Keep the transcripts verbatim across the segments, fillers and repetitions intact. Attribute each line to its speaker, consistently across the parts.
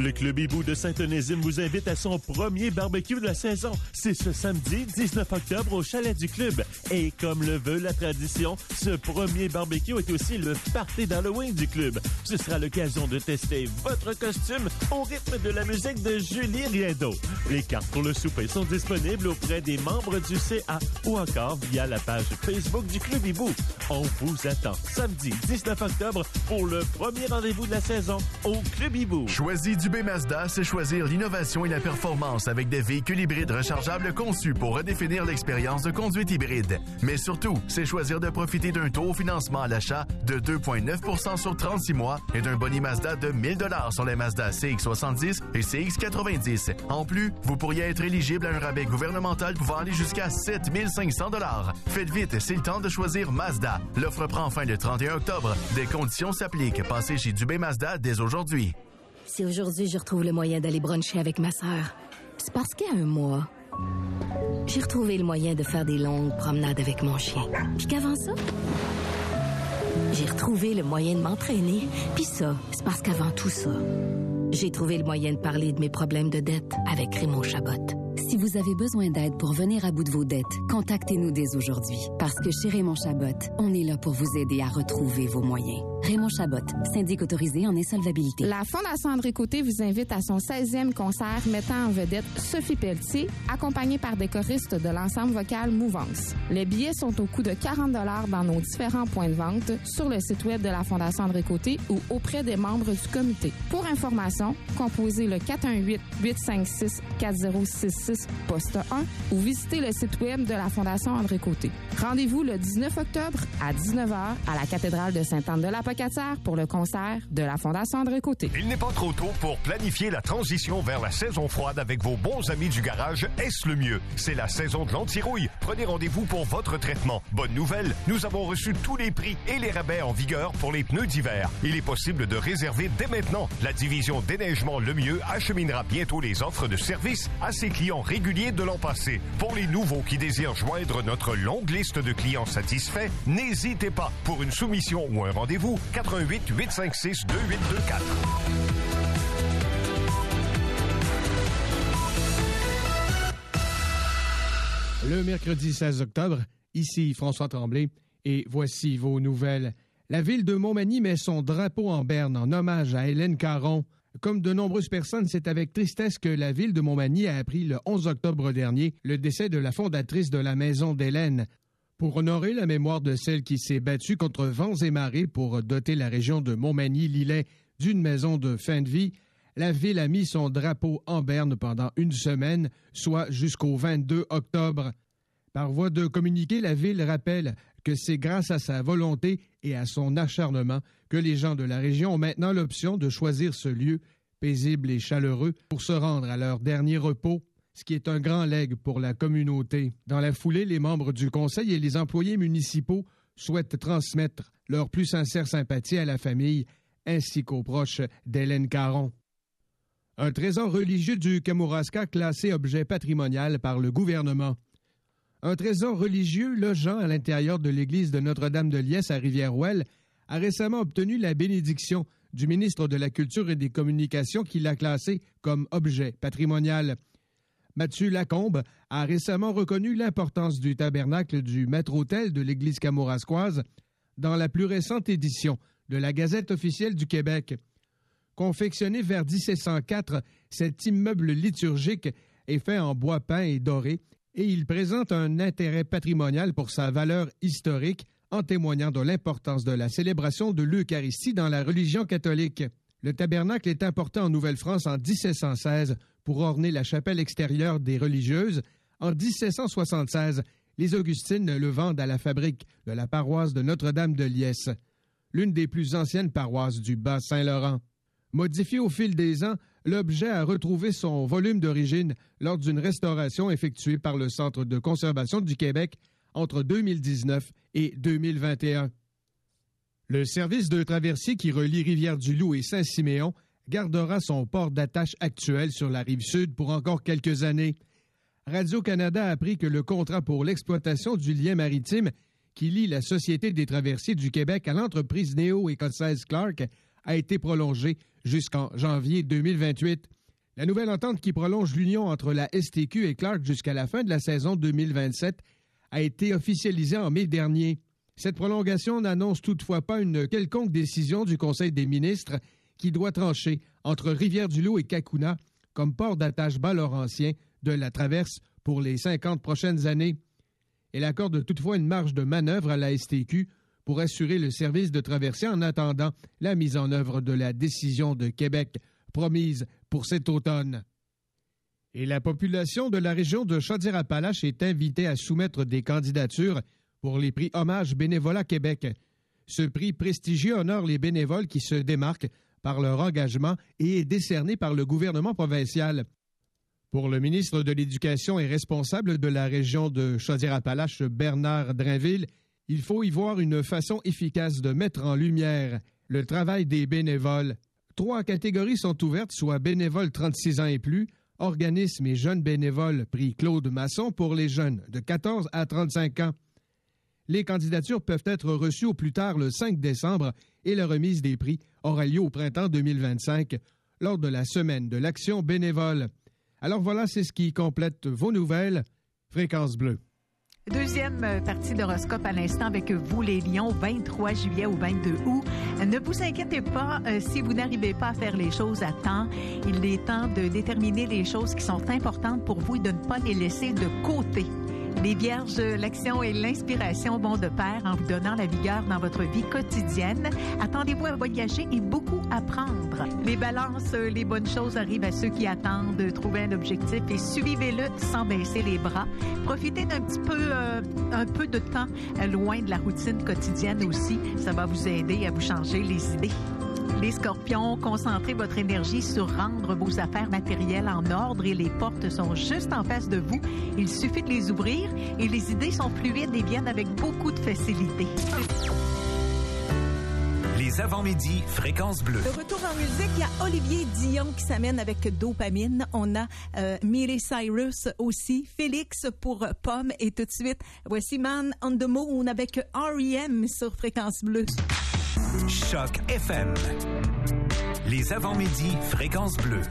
Speaker 1: Le Club Hibou de Saint-Onésime vous invite à son premier barbecue de la saison. C'est ce samedi dix-neuf octobre au Chalet du Club. Et comme le veut la tradition, ce premier barbecue est aussi le party d'Halloween du club. Ce sera l'occasion de tester votre costume au rythme de la musique de Julie Riendo. Les cartes pour le souper sont disponibles auprès des membres du C A ou encore via la page Facebook du Club Hibou. On vous attend samedi dix-neuf octobre pour le premier rendez-vous de la saison au Club Hibou.
Speaker 2: Choisir du B Mazda, c'est choisir l'innovation et la performance avec des véhicules hybrides rechargeables conçus pour redéfinir l'expérience de conduite hybride. Mais surtout, c'est choisir de profiter d'un taux au financement à l'achat de deux virgule neuf pour cent sur trente-six mois et d'un boni Mazda de mille dollars sur les Mazda C X soixante-dix et C X quatre-vingt-dix. En plus, vous pourriez être éligible à un rabais gouvernemental pouvant aller jusqu'à sept mille cinq cents dollars. Faites vite, c'est le temps de choisir Mazda. L'offre prend fin le trente et un octobre. Des conditions s'appliquent. Passez chez Dubé Mazda dès aujourd'hui.
Speaker 3: Si aujourd'hui je retrouve le moyen d'aller bruncher avec ma sœur, c'est parce qu'il y a un mois, j'ai retrouvé le moyen de faire des longues promenades avec mon chien. Puis qu'avant ça, j'ai retrouvé le moyen de m'entraîner. Puis ça, c'est parce qu'avant tout ça, j'ai trouvé le moyen de parler de mes problèmes de dette avec Raymond Chabot.
Speaker 4: Si vous avez besoin d'aide pour venir à bout de vos dettes, contactez-nous dès aujourd'hui. Parce que chez Raymond Chabot, on est là pour vous aider à retrouver vos moyens. Raymond Chabot, syndic autorisé en insolvabilité.
Speaker 5: La Fondation André Côté vous invite à son seizième concert mettant en vedette Sophie Pelletier, accompagnée par des choristes de l'ensemble vocal Mouvance. Les billets sont au coût de quarante dollars dans nos différents points de vente, sur le site web de la Fondation André Côté ou auprès des membres du comité. Pour information, composez le quatre un huit, huit cinq six, quatre zéro six six poste un ou visitez le site web de la Fondation André Côté. Rendez-vous le dix-neuf octobre à dix-neuf heures à la cathédrale de Sainte-Anne-de-la-Pocatière pour le concert de la Fondation André Côté.
Speaker 6: Il n'est pas trop tôt pour planifier la transition vers la saison froide avec vos bons amis du garage. Est-ce le mieux? C'est la saison de l'anti-rouille. Prenez rendez-vous pour votre traitement. Bonne nouvelle, nous avons reçu tous les prix et les rabais en vigueur pour les pneus d'hiver. Il est possible de réserver dès maintenant. La division Déneigement Le Mieux acheminera bientôt les offres de service à ses clients réguliers de l'an passé. Pour les nouveaux qui désirent joindre notre longue liste de clients satisfaits, n'hésitez pas. Pour une soumission ou un rendez-vous, quatre un huit, huit cinq six, deux huit deux quatre.
Speaker 7: Le mercredi seize octobre, ici François Tremblay, et voici vos nouvelles. La ville de Montmagny met son drapeau en berne en hommage à Hélène Caron. Comme de nombreuses personnes, c'est avec tristesse que la ville de Montmagny a appris le onze octobre dernier le décès de la fondatrice de la Maison d'Hélène. Pour honorer la mémoire de celle qui s'est battue contre vents et marées pour doter la région de Montmagny-Lillet d'une maison de fin de vie, la ville a mis son drapeau en berne pendant une semaine, soit jusqu'au vingt-deux octobre. Par voie de communiqué, la ville rappelle que c'est grâce à sa volonté et à son acharnement que les gens de la région ont maintenant l'option de choisir ce lieu paisible et chaleureux pour se rendre à leur dernier repos, ce qui est un grand legs pour la communauté. Dans la foulée, les membres du conseil et les employés municipaux souhaitent transmettre leur plus sincère sympathie à la famille ainsi qu'aux proches d'Hélène Caron. Un trésor religieux du Kamouraska classé objet patrimonial par le gouvernement. Un trésor religieux logeant à l'intérieur de l'église de Notre-Dame-de-Liesse à Rivière-Ouelle a récemment obtenu la bénédiction du ministre de la Culture et des Communications qui l'a classé comme objet patrimonial. Mathieu Lacombe a récemment reconnu l'importance du tabernacle du maître-autel de l'église kamouraskoise dans la plus récente édition de la Gazette officielle du Québec. Confectionné vers dix-sept cent quatre, cet immeuble liturgique est fait en bois peint et doré et il présente un intérêt patrimonial pour sa valeur historique en témoignant de l'importance de la célébration de l'Eucharistie dans la religion catholique. Le tabernacle est importé en Nouvelle-France en dix-sept cent seize pour orner la chapelle extérieure des religieuses. En dix-sept cent soixante-seize, les Augustines le vendent à la fabrique de la paroisse de Notre-Dame-de-Liesse, l'une des plus anciennes paroisses du Bas-Saint-Laurent. Modifié au fil des ans, l'objet a retrouvé son volume d'origine lors d'une restauration effectuée par le Centre de conservation du Québec entre deux mille dix-neuf et deux mille vingt et un. Le service de traversier qui relie Rivière-du-Loup et Saint-Siméon gardera son port d'attache actuel sur la rive sud pour encore quelques années. Radio-Canada a appris que le contrat pour l'exploitation du lien maritime qui lie la Société des traversiers du Québec à l'entreprise néo-écossaise Clark a été prolongée jusqu'en janvier deux mille vingt-huit. La nouvelle entente qui prolonge l'union entre la S T Q et Clark jusqu'à la fin de la saison deux mille vingt-sept a été officialisée en mai dernier. Cette prolongation n'annonce toutefois pas une quelconque décision du Conseil des ministres qui doit trancher entre Rivière-du-Loup et Cacouna comme port d'attache bas laurentien de la traverse pour les cinquante prochaines années. Elle accorde toutefois une marge de manœuvre à la S T Q pour assurer le service de traversée en attendant la mise en œuvre de la décision de Québec promise pour cet automne. Et la population de la région de Chaudière-Appalaches est invitée à soumettre des candidatures pour les prix Hommage Bénévolat Québec. Ce prix prestigieux honore les bénévoles qui se démarquent par leur engagement et est décerné par le gouvernement provincial. Pour le ministre de l'Éducation et responsable de la région de Chaudière-Appalaches, Bernard Drainville, il faut y voir une façon efficace de mettre en lumière le travail des bénévoles. Trois catégories sont ouvertes, soit bénévoles trente-six ans et plus, organismes et jeunes bénévoles, prix Claude Masson pour les jeunes de quatorze à trente-cinq ans. Les candidatures peuvent être reçues au plus tard le cinq décembre et la remise des prix aura lieu au printemps deux mille vingt-cinq lors de la semaine de l'action bénévole. Alors voilà, c'est ce qui complète vos nouvelles. Fréquence Bleue.
Speaker 8: Deuxième partie d'horoscope à l'instant avec vous, les Lions, vingt-trois juillet au vingt-deux août. Ne vous inquiétez pas euh, si vous n'arrivez pas à faire les choses à temps. Il est temps de déterminer les choses qui sont importantes pour vous et de ne pas les laisser de côté. Les Vierges, l'action et l'inspiration vont de pair en vous donnant la vigueur dans votre vie quotidienne. Attendez-vous à voyager et beaucoup apprendre. Les Balances, les bonnes choses arrivent à ceux qui attendent. Trouvez un objectif et suivez-le sans baisser les bras. Profitez d'un petit peu, euh, un peu de temps loin de la routine quotidienne aussi. Ça va vous aider à vous changer les idées. Les Scorpions, concentrez votre énergie sur rendre vos affaires matérielles en ordre et les portes sont juste en face de vous. Il suffit de les ouvrir et les idées sont fluides et viennent avec beaucoup de facilité.
Speaker 9: Les avant-midi, Fréquence Bleue.
Speaker 10: De retour en musique, il y a Olivier Dion qui s'amène avec Dopamine. On a euh, Miley Cyrus aussi, Félix pour Pomme et tout de suite, voici Man on the Moon avec R E M sur Fréquence Bleue.
Speaker 9: Choc F M. Les avant-midi, Fréquence Bleue.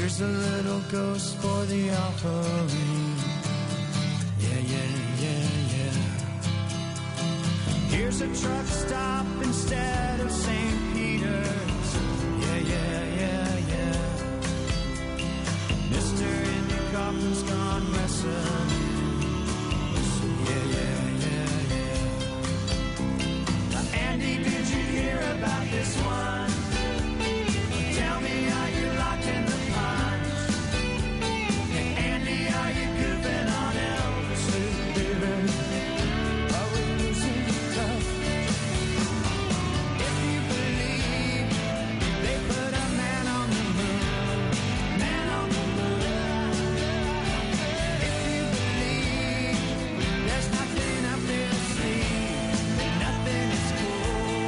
Speaker 11: Here's a little ghost for the offering. Yeah, yeah, yeah, yeah. Here's a truck stop instead of Saint Peter's. Yeah, yeah, yeah, yeah. Mister Indy Kaufman's gone messing. Yeah, yeah, yeah, yeah. Now, Andy, did you hear about this one? Tell me, are you locked in the pines? Hey, Andy, are you goofing on Elvis? Baby, are we losing touch? If you believe they put a man on the moon, man on the moon. If you believe there's nothing up their sleeve, that nothing is cool.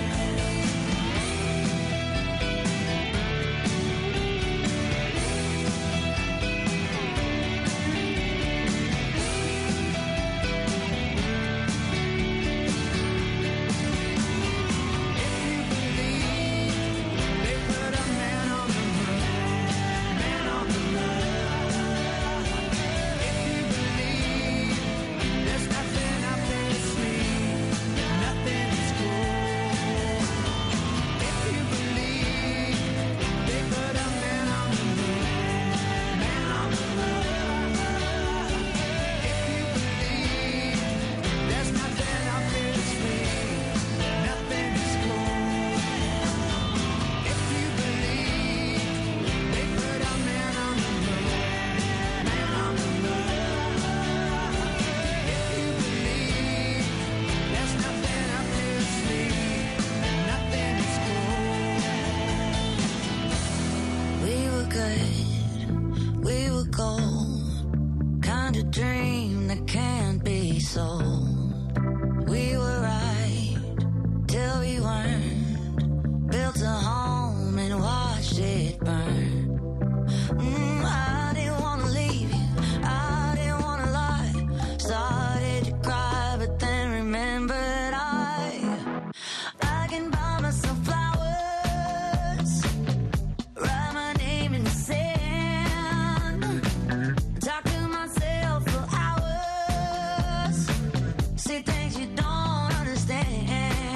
Speaker 11: They put a man on the moon, man on the moon. If you believe there's nothing up their sleeve, that nothing is cool. If you believe they put a man on the moon, man on the moon. If you believe there's nothing up their sleeve, that nothing is cool. If you believe they put a man on the moon, man on the moon. If you believe there's nothing up their sleeve, that nothing is cool. We were good, we were gold, kind of dream that can't be sold. We were right till we weren't, built a home and watched it burn. Mm, I didn't wanna leave you, I didn't wanna lie. Started to cry, but then remembered I I can buy myself flowers, write my name in the sand, talk to myself for hours, say things you don't understand.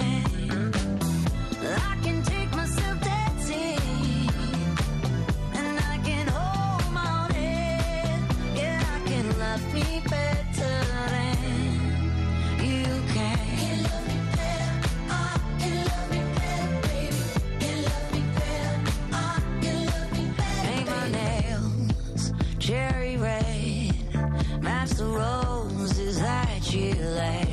Speaker 11: I can take myself dancing, and I can hold my own head. Yeah, I can love me better than you can. Can love me better, I can love me better, baby. Can love me better, I can love me better. Paint my nails cherry red, match the roses that you laid.